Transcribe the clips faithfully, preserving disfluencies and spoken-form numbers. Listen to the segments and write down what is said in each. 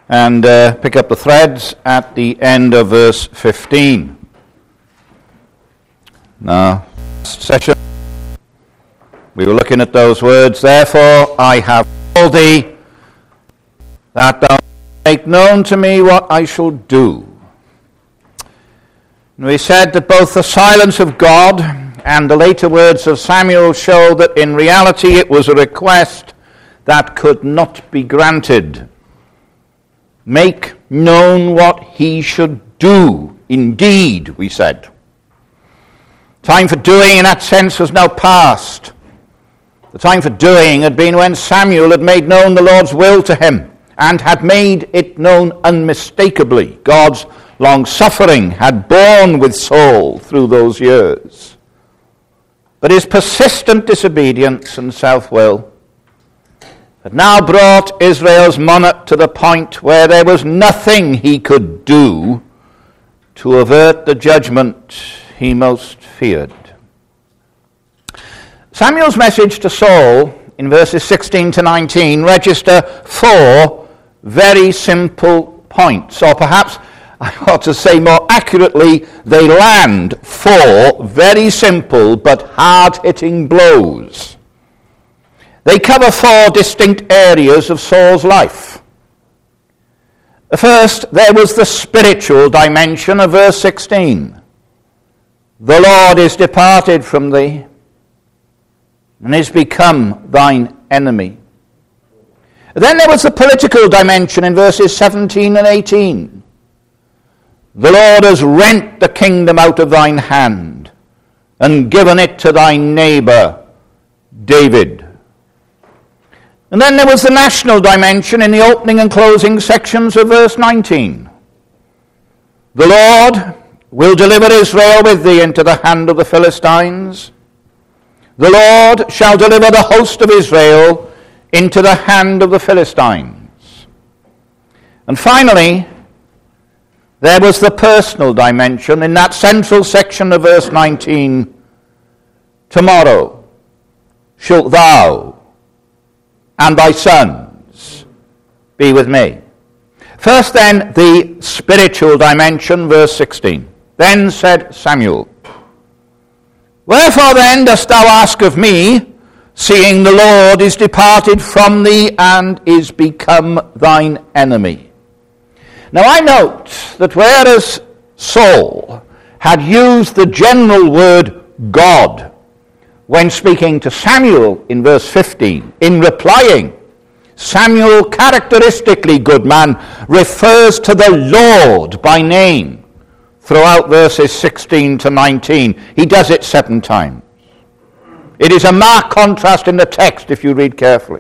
and uh, pick up the threads at the end of verse fifteen. Now, last session we were looking at those words, "Therefore I have called thee, that thou make known to me what I shall do." And we said that both the silence of God and the later words of Samuel show that in reality it was a request that could not be granted. Make known what he should do. Indeed, we said. Time for doing in that sense was now past. The time for doing had been when Samuel had made known the Lord's will to him and had made it known unmistakably. God's long-suffering had borne with Saul through those years. But his persistent disobedience and self-will had now brought Israel's monarch to the point where there was nothing he could do to avert the judgment he most feared. Samuel's message to Saul in verses sixteen to nineteen register four very simple points, or perhaps I ought to say more accurately, they land four very simple but hard-hitting blows. They cover four distinct areas of Saul's life. First, there was the spiritual dimension of verse sixteen. The Lord is departed from thee, and is become thine enemy. Then there was the political dimension in verses seventeen and eighteen. The Lord has rent the kingdom out of thine hand, and given it to thy neighbor, David. And then there was the national dimension in the opening and closing sections of verse nineteen. The Lord will deliver Israel with thee into the hand of the Philistines. The Lord shall deliver the host of Israel into the hand of the Philistines. And finally, there was the personal dimension in that central section of verse nineteen. Tomorrow shalt thou and thy sons be with me. First then, the spiritual dimension, verse sixteen. Then said Samuel, Wherefore then dost thou ask of me, seeing the Lord is departed from thee and is become thine enemy? Now I note that whereas Saul had used the general word God when speaking to Samuel in verse fifteen, in replying, Samuel characteristically, good man, refers to the Lord by name throughout verses sixteen to nineteen. He does it seven times. It is a marked contrast in the text if you read carefully.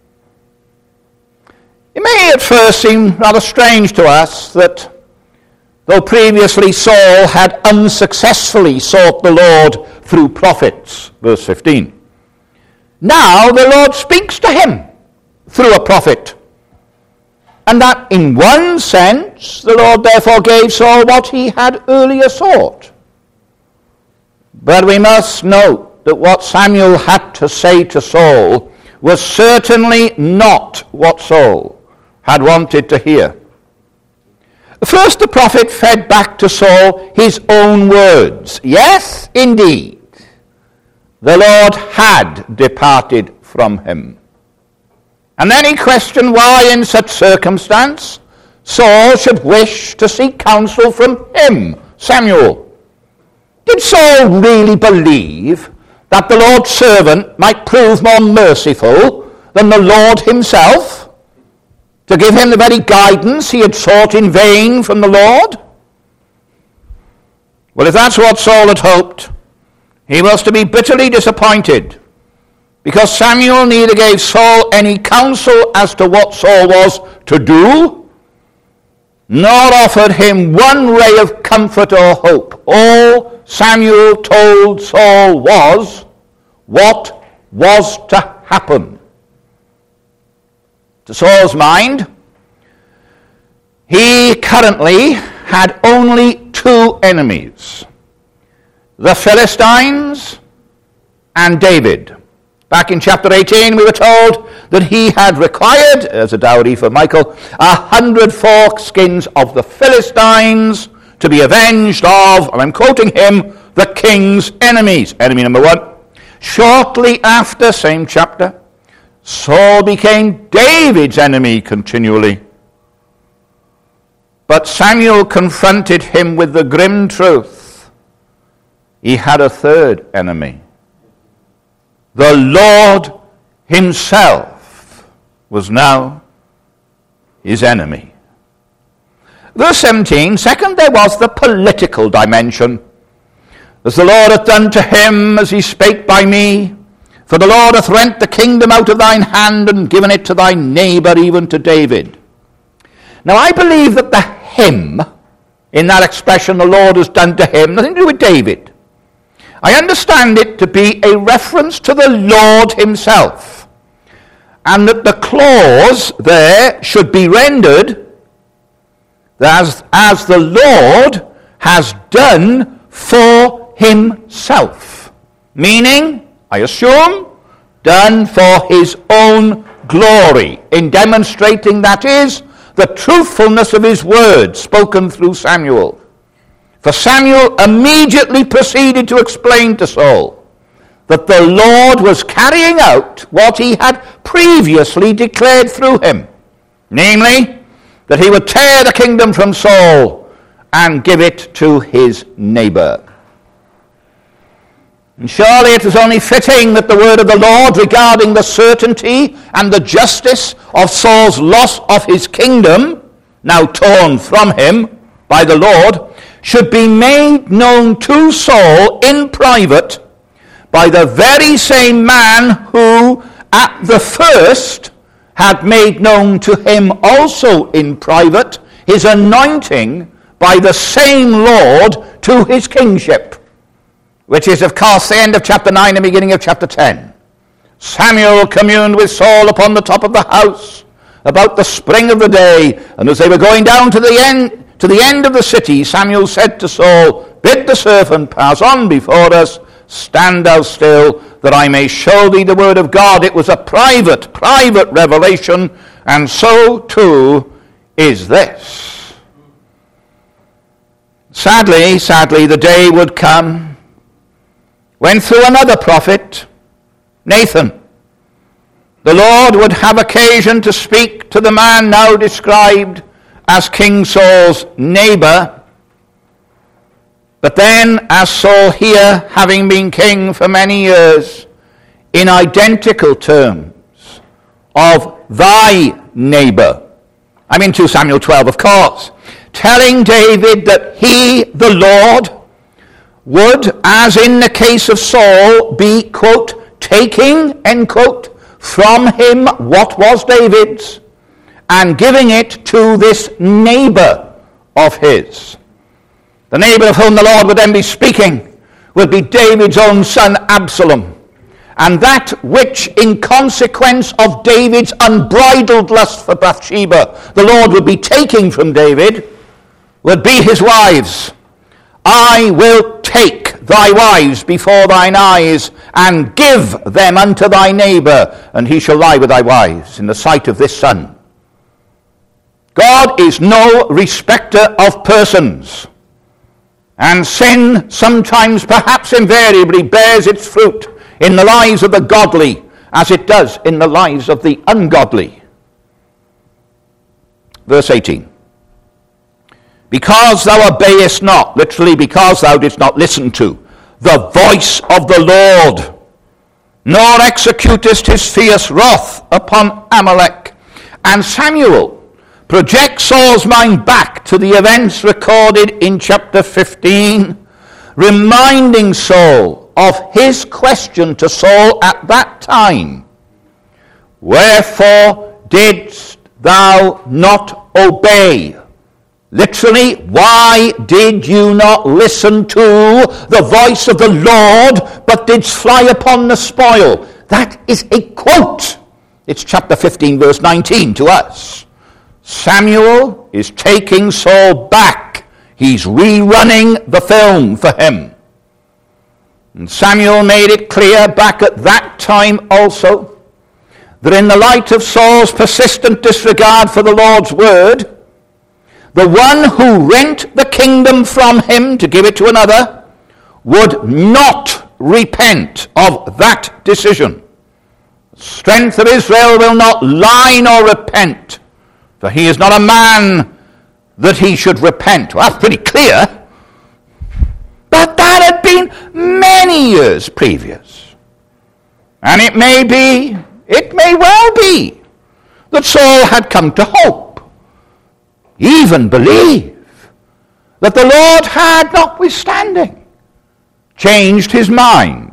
It may at first seem rather strange to us that though previously Saul had unsuccessfully sought the Lord through prophets, verse fifteen, now the Lord speaks to him through a prophet. And that in one sense the Lord therefore gave Saul what he had earlier sought. But we must note that what Samuel had to say to Saul was certainly not what Saul had wanted to hear. First, the prophet fed back to Saul his own words. Yes, indeed, the Lord had departed from him. And then he questioned why in such circumstance Saul should wish to seek counsel from him, Samuel. Did Saul really believe that the Lord's servant might prove more merciful than the Lord himself, to give him the very guidance he had sought in vain from the Lord? Well, if that's what Saul had hoped, he was to be bitterly disappointed, because Samuel neither gave Saul any counsel as to what Saul was to do, nor offered him one ray of comfort or hope. All Samuel told Saul was what was to happen. To Saul's mind, he currently had only two enemies, the Philistines and David, Back in chapter eighteen, we were told that he had required, as a dowry for Michal, a hundred foreskins of the Philistines to be avenged of, and I'm quoting him, the king's enemies. Enemy number one. Shortly after, same chapter, Saul became David's enemy continually. But Samuel confronted him with the grim truth. He had a third enemy. The Lord himself was now his enemy. Verse seventeen, second, there was the political dimension. As the Lord hath done to him as he spake by me, for the Lord hath rent the kingdom out of thine hand and given it to thy neighbor, even to David. Now I believe that the him, in that expression, the Lord has done to him, nothing to do with David. I understand it to be a reference to the Lord himself, and that the clause there should be rendered as, as the Lord has done for himself, meaning, I assume, done for his own glory, in demonstrating, that is, the truthfulness of his words spoken through Samuel. For Samuel immediately proceeded to explain to Saul that the Lord was carrying out what he had previously declared through him, namely, that he would tear the kingdom from Saul and give it to his neighbor. And surely it was only fitting that the word of the Lord regarding the certainty and the justice of Saul's loss of his kingdom, now torn from him by the Lord, should be made known to Saul in private by the very same man who at the first had made known to him also in private his anointing by the same Lord to his kingship, which is, of course, the end of chapter nine and beginning of chapter ten. Samuel communed with Saul upon the top of the house about the spring of the day, and as they were going down to the end to the end of the city, Samuel said to Saul, Bid the servant pass on before us, stand thou still, that I may show thee the word of God. It was a private, private revelation, and so too is this. Sadly, sadly, the day would come when through another prophet, Nathan, the Lord would have occasion to speak to the man now described as King Saul's neighbor, but then as Saul here, having been king for many years, in identical terms of thy neighbor. I'm in two Samuel twelve, of course, telling David that he, the Lord, would, as in the case of Saul, be, quote, taking, end quote, from him what was David's, and giving it to this neighbor of his. The neighbor of whom the Lord would then be speaking would be David's own son Absalom. And that which, in consequence of David's unbridled lust for Bathsheba, the Lord would be taking from David, would be his wives. I will take thy wives before thine eyes, and give them unto thy neighbor, and he shall lie with thy wives in the sight of this son. God is no respecter of persons, and sin sometimes, perhaps invariably, bears its fruit in the lives of the godly as it does in the lives of the ungodly. Verse eighteen. Because thou obeyest not, literally because thou didst not listen to, the voice of the Lord, nor executest his fierce wrath upon Amalek. And Samuel projects Saul's mind back to the events recorded in chapter fifteen, reminding Saul of his question to Saul at that time. Wherefore didst thou not obey? Literally, why did you not listen to the voice of the Lord, but didst fly upon the spoil? That is a quote. It's chapter fifteen, verse nineteen to us. Samuel is taking Saul back. He's rerunning the film for him. And Samuel made it clear back at that time also that in the light of Saul's persistent disregard for the Lord's word, the one who rent the kingdom from him to give it to another would not repent of that decision. The strength of Israel will not lie nor repent, for he is not a man that he should repent. Well, that's pretty clear. But that had been many years previous. And it may be, it may well be, that Saul had come to hope, even believe, that the Lord had, notwithstanding, changed his mind.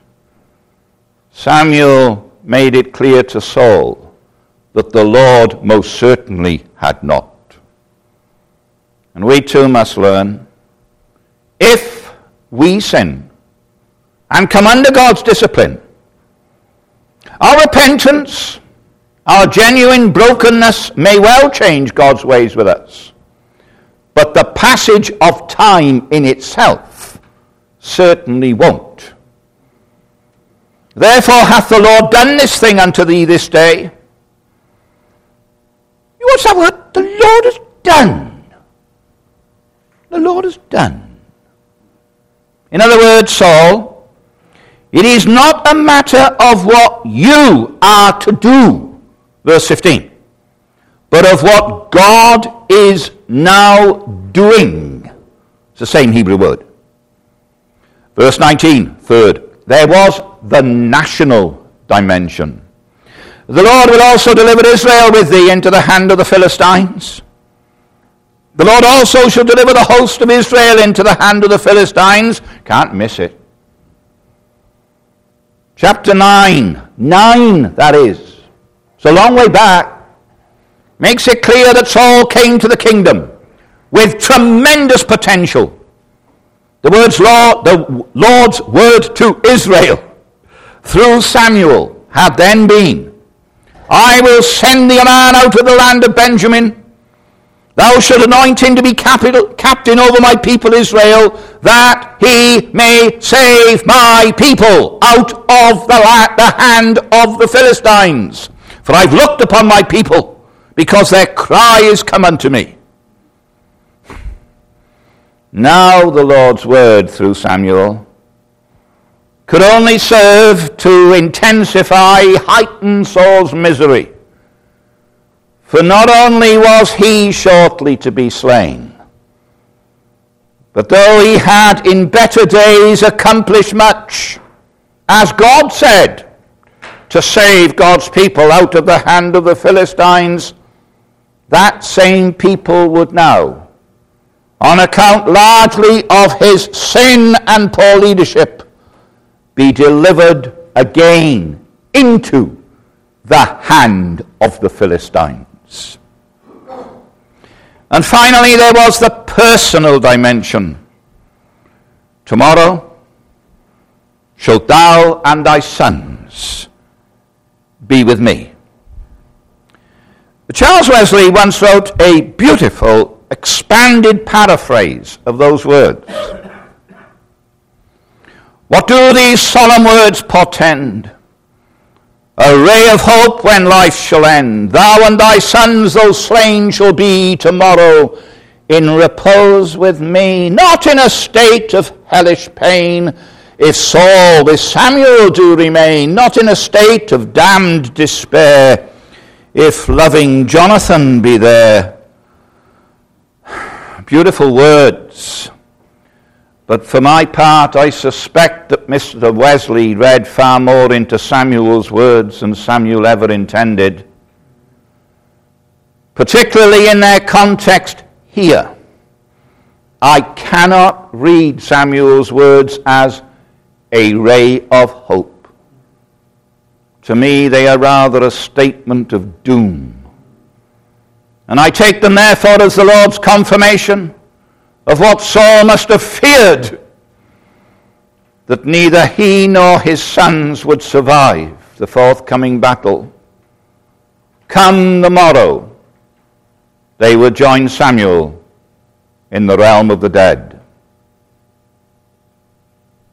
Samuel made it clear to Saul that the Lord most certainly had not. And we too must learn, if we sin and come under God's discipline, our repentance, our genuine brokenness may well change God's ways with us, but the passage of time in itself certainly won't. Therefore hath the Lord done this thing unto thee this day. What's that word? The Lord has done. The Lord has done. In other words, Saul, it is not a matter of what you are to do, verse fifteen, but of what God is now doing. It's the same Hebrew word. Verse nineteen, third, there was the national dimension. The Lord will also deliver Israel with thee into the hand of the Philistines. The Lord also shall deliver the host of Israel into the hand of the Philistines. Can't miss it. Chapter nine, nine that is, it's a long way back, makes it clear that Saul came to the kingdom with tremendous potential. The words Lord, the Lord's word to Israel through Samuel had then been, I will send thee a man out of the land of Benjamin. Thou shalt anoint him to be capital, captain over my people Israel, that he may save my people out of the, la- the hand of the Philistines. For I've looked upon my people, because their cry is come unto me. Now the Lord's word through Samuel could only serve to intensify, heighten Saul's misery. For not only was he shortly to be slain, but though he had in better days accomplished much, as God said, to save God's people out of the hand of the Philistines, that same people would now, on account largely of his sin and poor leadership, be delivered again into the hand of the Philistines. And finally, there was the personal dimension. Tomorrow shalt thou and thy sons be with me. Charles Wesley once wrote a beautiful, expanded paraphrase of those words. What do these solemn words portend? A ray of hope when life shall end. Thou and thy sons, though slain, shall be tomorrow in repose with me, not in a state of hellish pain, if Saul with Samuel do remain, not in a state of damned despair, if loving Jonathan be there. Beautiful words. But for my part, I suspect that Mister Wesley read far more into Samuel's words than Samuel ever intended, particularly in their context here. I cannot read Samuel's words as a ray of hope. To me, they are rather a statement of doom. And I take them, therefore, as the Lord's confirmation of what Saul must have feared, that neither he nor his sons would survive the forthcoming battle. Come the morrow, they would join Samuel in the realm of the dead.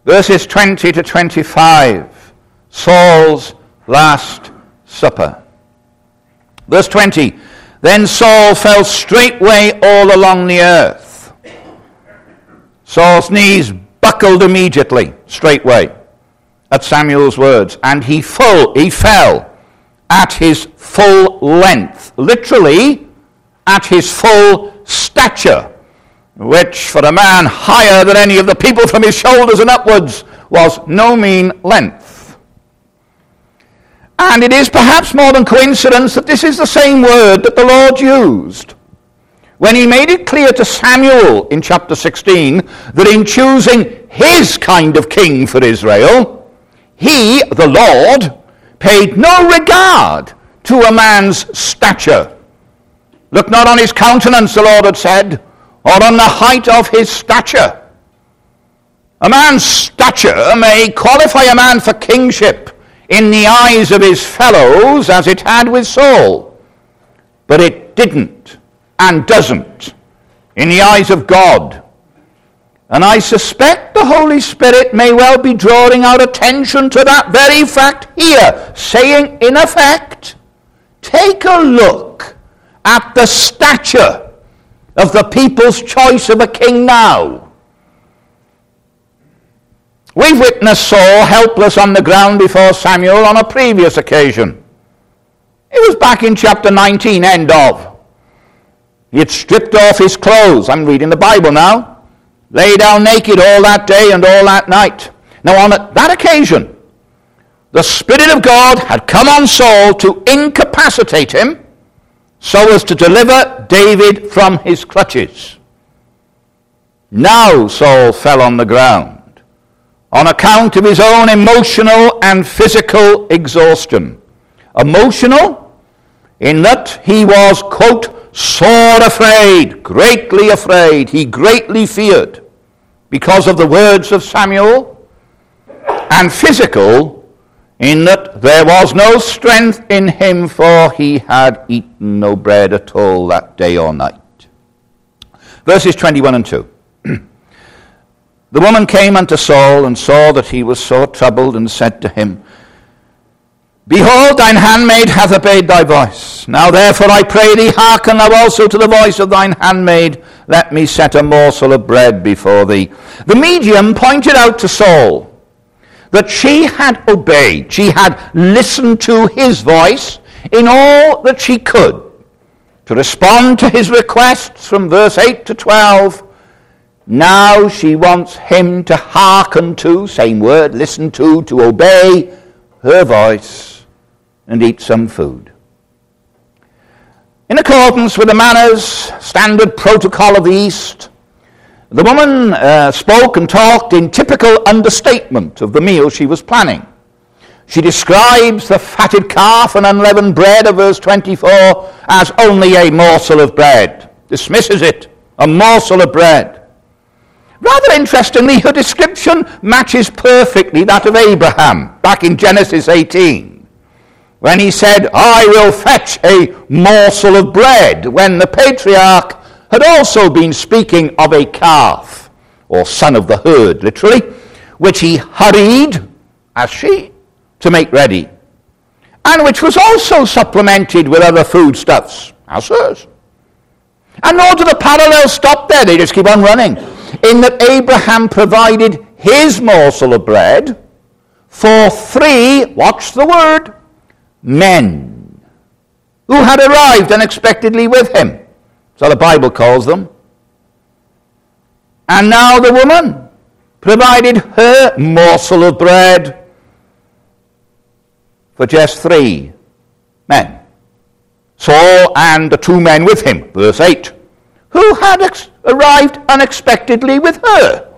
Verses twenty to twenty-five, Saul's last supper. Verse twenty, then Saul fell straightway all along the earth. Saul's knees buckled immediately, straightway, at Samuel's words, and he full, he fell at his full length, literally at his full stature, which for a man higher than any of the people from his shoulders and upwards was no mean length. And it is perhaps more than coincidence that this is the same word that the Lord used when he made it clear to Samuel in chapter sixteen that in choosing his kind of king for Israel, he, the Lord, paid no regard to a man's stature. Look not on his countenance, the Lord had said, or on the height of his stature. A man's stature may qualify a man for kingship in the eyes of his fellows as it had with Saul, but it didn't and doesn't in the eyes of God. And I suspect the Holy Spirit may well be drawing our attention to that very fact here, saying in effect, take a look at the stature of the people's choice of a king now. We've witnessed Saul helpless on the ground before Samuel on a previous occasion. It was back in chapter nineteen, end of. He had stripped off his clothes. I'm reading the Bible now. Lay down naked all that day and all that night. Now on that occasion, the Spirit of God had come on Saul to incapacitate him so as to deliver David from his clutches. Now Saul fell on the ground on account of his own emotional and physical exhaustion. Emotional in that he was, quote, sore afraid, greatly afraid. He greatly feared because of the words of Samuel. And physical in that there was no strength in him, for he had eaten no bread at all that day or night. Verses twenty-one and two. The woman came unto Saul and saw that he was sore troubled, and said to him, behold, thine handmaid hath obeyed thy voice. Now therefore I pray thee, hearken thou also to the voice of thine handmaid. Let me set a morsel of bread before thee. The medium pointed out to Saul that she had obeyed. She had listened to his voice in all that she could to respond to his requests from verse eight to twelve. Now she wants him to hearken to, same word, listen to, to obey her voice and eat some food. In accordance with the manners, standard protocol of the East, the woman uh, spoke and talked in typical understatement of the meal she was planning. She describes the fatted calf and unleavened bread of verse twenty-four as only a morsel of bread. Dismisses it, a morsel of bread. Rather interestingly, her description matches perfectly that of Abraham back in Genesis eighteen, when he said, I will fetch a morsel of bread, when the patriarch had also been speaking of a calf, or son of the herd, literally, which he hurried, as she, to make ready, and which was also supplemented with other foodstuffs, as hers. And nor do the parallels stop there, they just keep on running, in that Abraham provided his morsel of bread for three, watch the word, men, who had arrived unexpectedly with him. So the Bible calls them. And now the woman provided her morsel of bread for just three men. Saul and the two men with him, verse eight, who had ex- arrived unexpectedly with her.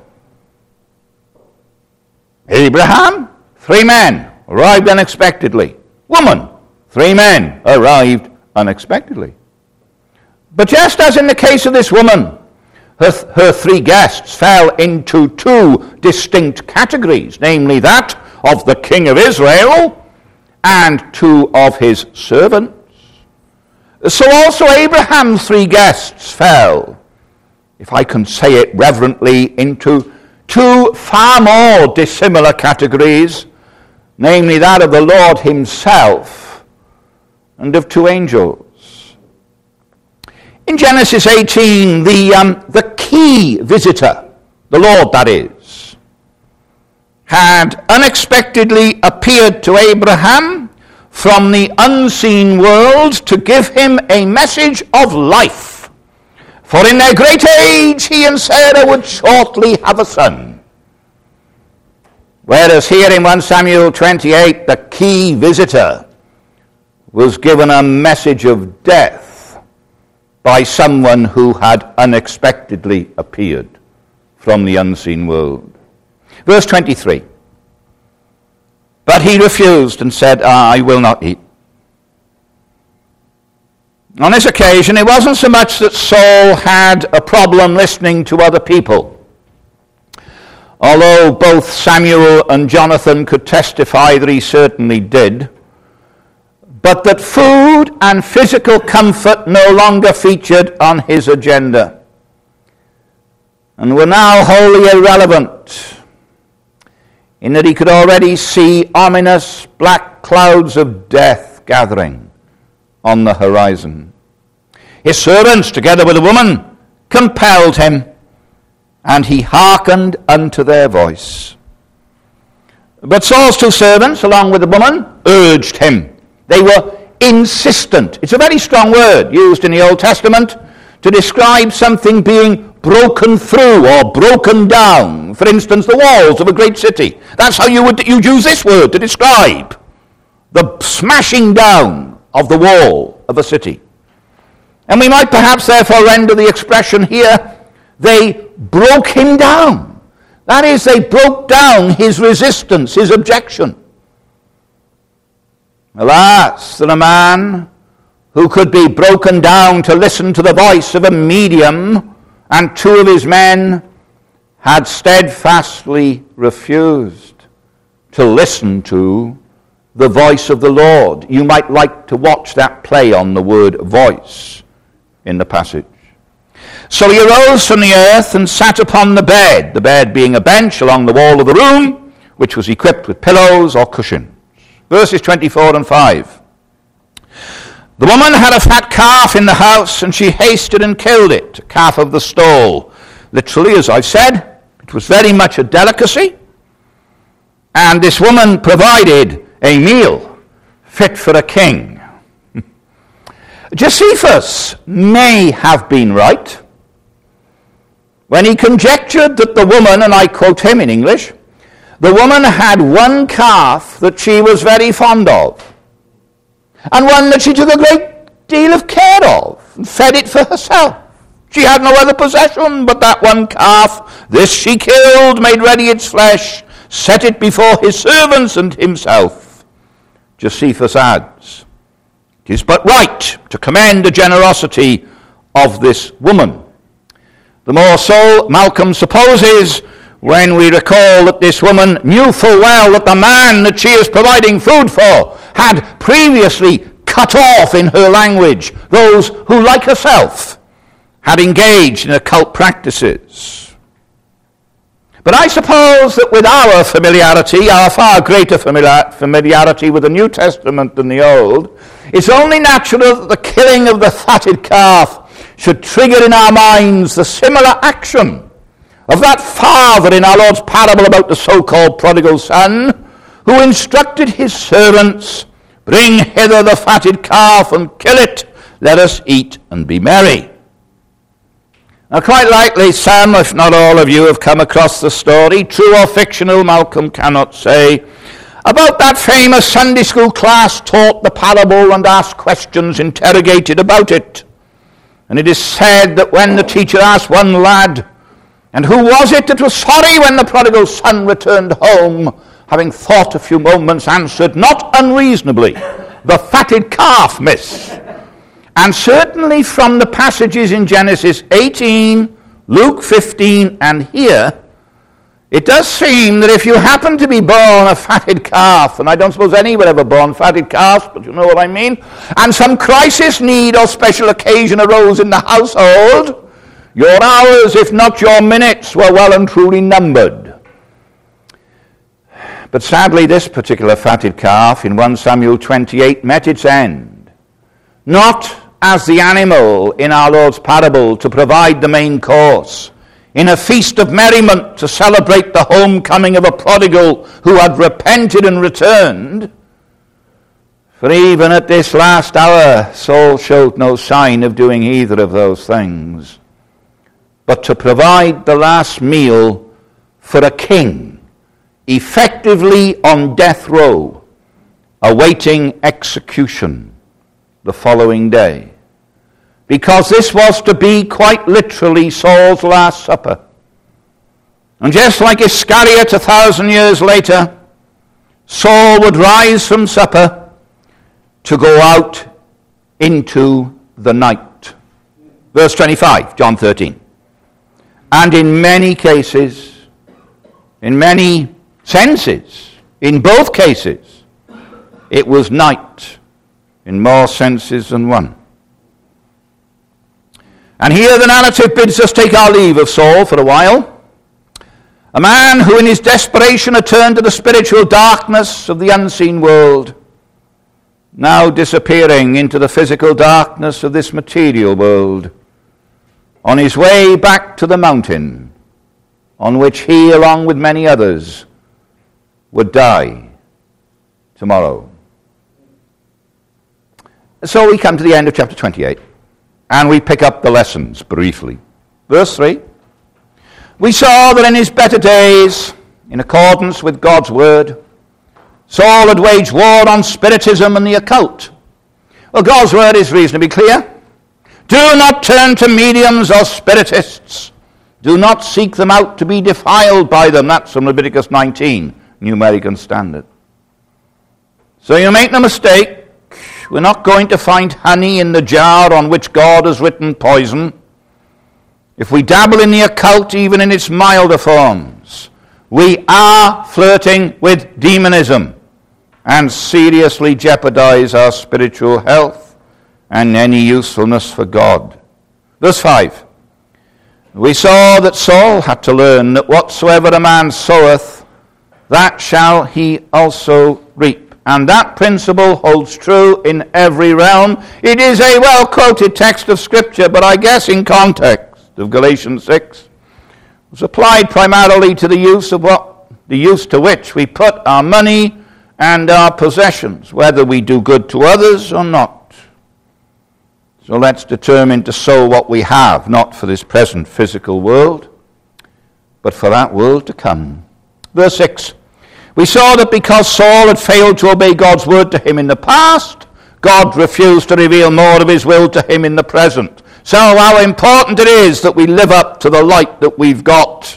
Abraham, three men, arrived unexpectedly. Woman, three men, arrived unexpectedly. But just as in the case of this woman, her, her three guests fell into two distinct categories, namely that of the king of Israel and two of his servants. So also Abraham's three guests fell, if I can say it reverently, into two far more dissimilar categories, namely that of the Lord himself and of two angels. In Genesis eighteen, the, um, the key visitor, the Lord that is, had unexpectedly appeared to Abraham from the unseen world to give him a message of life. For in their great age he and Sarah would shortly have a son. Whereas here in First Samuel twenty-eight, the key visitor was given a message of death by someone who had unexpectedly appeared from the unseen world. Verse twenty-three. But he refused and said, I will not eat. On this occasion, it wasn't so much that Saul had a problem listening to other people, although both Samuel and Jonathan could testify that he certainly did, but that food and physical comfort no longer featured on his agenda and were now wholly irrelevant, in that he could already see ominous black clouds of death gathering on the horizon. His servants, together with the woman, compelled him, and he hearkened unto their voice. But Saul's two servants, along with the woman, urged him. They were insistent. It's a very strong word used in the Old Testament to describe something being broken through or broken down. For instance, the walls of a great city. That's how you would you'd use this word to describe the smashing down of the wall of a city. And we might perhaps therefore render the expression here, they broke him down. That is, they broke down his resistance, his objection. Alas, that a man who could be broken down to listen to the voice of a medium and two of his men had steadfastly refused to listen to the voice of the Lord. You might like to watch that play on the word voice in the passage. So he arose from the earth and sat upon the bed, the bed being a bench along the wall of the room, which was equipped with pillows or cushions. Verses twenty-four and five. The woman had a fat calf in the house, and she hasted and killed it, a calf of the stall. Literally, as I've said, it was very much a delicacy. And this woman provided a meal fit for a king. Josephus may have been right when he conjectured that the woman, and I quote him in English, the woman had one calf that she was very fond of, and one that she took a great deal of care of, and fed it for herself. She had no other possession but that one calf. This she killed, made ready its flesh, set it before his servants and himself. Josephus adds, it is but right to commend the generosity of this woman. The more so, Malcolm supposes, when we recall that this woman knew full well that the man that she is providing food for had previously cut off, in her language, those who, like herself, had engaged in occult practices. But I suppose that with our familiarity, our far greater familiarity with the New Testament than the Old, it's only natural that the killing of the fatted calf should trigger in our minds the similar action of that father in our Lord's parable about the so-called prodigal son, who instructed his servants, bring hither the fatted calf and kill it, let us eat and be merry. Now quite likely some, if not all of you, have come across the story, true or fictional, Malcolm cannot say, about that famous Sunday school class taught the parable and asked questions, interrogated about it. And it is said that when the teacher asked one lad, and who was it that was sorry when the prodigal son returned home, having thought a few moments, answered, not unreasonably, the fatted calf, miss. And certainly from the passages in Genesis eighteen, Luke fifteen, and here, it does seem that if you happen to be born a fatted calf, and I don't suppose any were ever born fatted calves, but you know what I mean, and some crisis, need, or special occasion arose in the household, your hours, if not your minutes, were well and truly numbered. But sadly, this particular fatted calf in First Samuel twenty-eight met its end. Not as the animal in our Lord's parable to provide the main course, in a feast of merriment to celebrate the homecoming of a prodigal who had repented and returned. For even at this last hour, Saul showed no sign of doing either of those things, but to provide the last meal for a king, effectively on death row, awaiting execution the following day. Because this was to be quite literally Saul's last supper. And just like Iscariot a thousand years later, Saul would rise from supper to go out into the night. Verse twenty-five, John thirteen. And in many cases, in many senses, in both cases, it was night in more senses than one. And here the narrative bids us take our leave of Saul for a while, a man who in his desperation had turned to the spiritual darkness of the unseen world, now disappearing into the physical darkness of this material world, on his way back to the mountain on which he, along with many others, would die tomorrow. So we come to the end of chapter twenty-eight. And we pick up the lessons briefly. Verse three. We saw that in his better days, in accordance with God's word, Saul had waged war on spiritism and the occult. Well, God's word is reasonably clear. Do not turn to mediums or spiritists. Do not seek them out to be defiled by them. That's from Leviticus nineteen, New American Standard. So you make no mistake. We're not going to find honey in the jar on which God has written poison. If we dabble in the occult, even in its milder forms, we are flirting with demonism and seriously jeopardize our spiritual health and any usefulness for God. Verse five. We saw that Saul had to learn that whatsoever a man soweth, that shall he also reap. And that principle holds true in every realm. It is a well-quoted text of Scripture, but I guess in context of Galatians six, was applied primarily to the use of what, the use to which we put our money and our possessions, whether we do good to others or not. So let's determine to sow what we have, not for this present physical world, but for that world to come. Verse six. We saw that because Saul had failed to obey God's word to him in the past, God refused to reveal more of his will to him in the present. So how important it is that we live up to the light that we've got.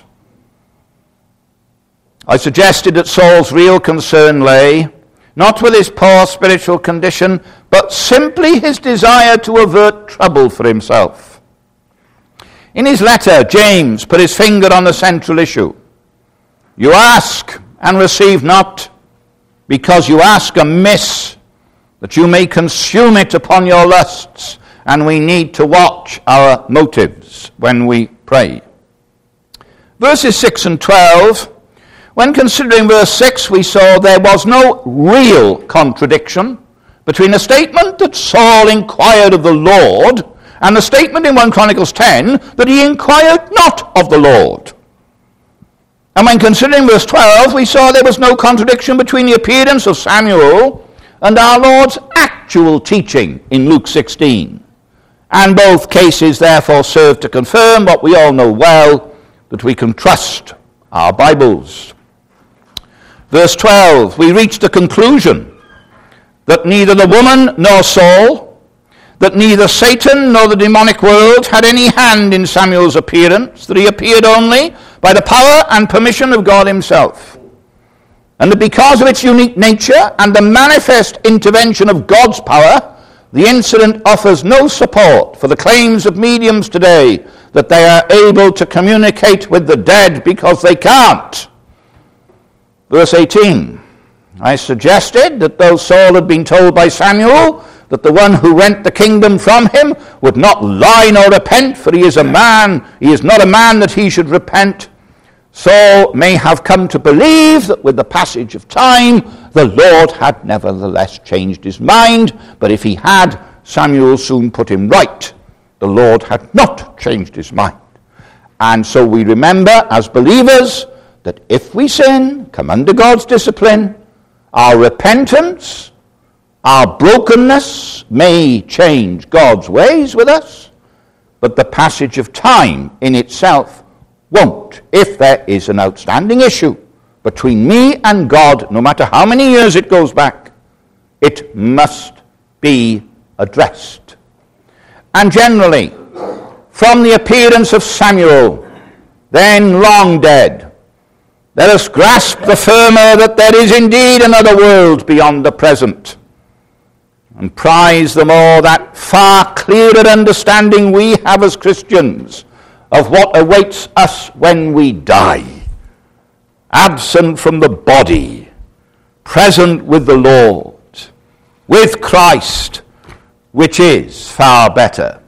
I suggested that Saul's real concern lay not with his poor spiritual condition, but simply his desire to avert trouble for himself. In his letter, James put his finger on the central issue. You ask and receive not, because you ask amiss, that you may consume it upon your lusts. And we need to watch our motives when we pray. Verses six and twelve. When considering verse six, we saw there was no real contradiction between the statement that Saul inquired of the Lord and the statement in First Chronicles ten that he inquired not of the Lord. And when considering verse twelve, we saw there was no contradiction between the appearance of Samuel and our Lord's actual teaching in Luke sixteen. And both cases therefore serve to confirm what we all know well, that we can trust our Bibles. Verse twelve, we reach the conclusion that neither the woman nor Saul, that neither Satan nor the demonic world had any hand in Samuel's appearance, that he appeared only by the power and permission of God himself. And that because of its unique nature and the manifest intervention of God's power, the incident offers no support for the claims of mediums today that they are able to communicate with the dead, because they can't. Verse eighteen, I suggested that though Saul had been told by Samuel that the one who rent the kingdom from him would not lie nor repent, for he is a man, he is not a man that he should repent, Saul may have come to believe that with the passage of time, the Lord had nevertheless changed his mind, but if he had, Samuel soon put him right. The Lord had not changed his mind. And so we remember as believers that if we sin, come under God's discipline, our repentance, our brokenness may change God's ways with us, but the passage of time in itself won't. If there is an outstanding issue between me and God, no matter how many years it goes back, it must be addressed. And generally, from the appearance of Samuel, then long dead, let us grasp the firmer that there is indeed another world beyond the present, and prize the more that far clearer understanding we have as Christians of what awaits us when we die, absent from the body, present with the Lord, with Christ, which is far better.